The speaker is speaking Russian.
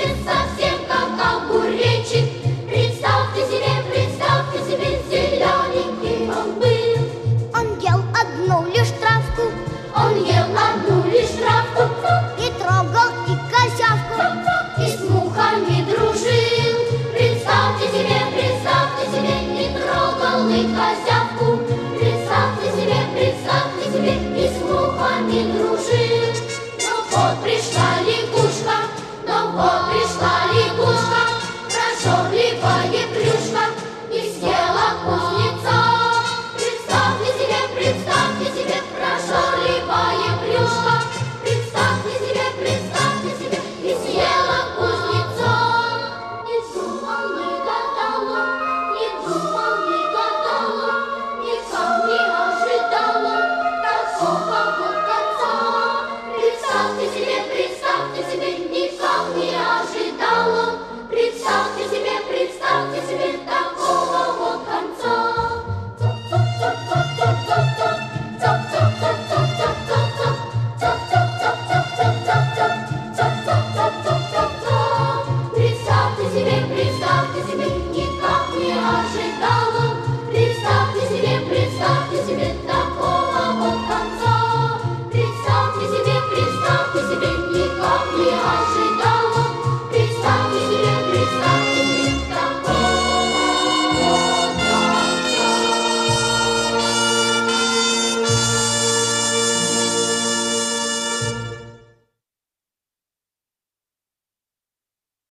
себе, совсем как огуречек. Представьте себе, зелененький он был. Он ел одну лишь травку, Он ел одну лишь травку, и трогал и козявку, и с мухами дружил. Представьте себе, не трогал и козявку. Представьте себе, и с мухами дружил. Но вот пришла лягушка, прожорливая плюшка, и съела кузнеца. Представьте себе, прожорливая плюшка. Представьте себе, и съела кузнеца. Не думал, не гадала, никак не ожидала такого вот конца. Представьте себе, никак не ожидала. Представьте себе такого вот конца. Представьте себе, никак не ожидала. Представьте себе такого вот конца. Представьте себе, никак не ожидала.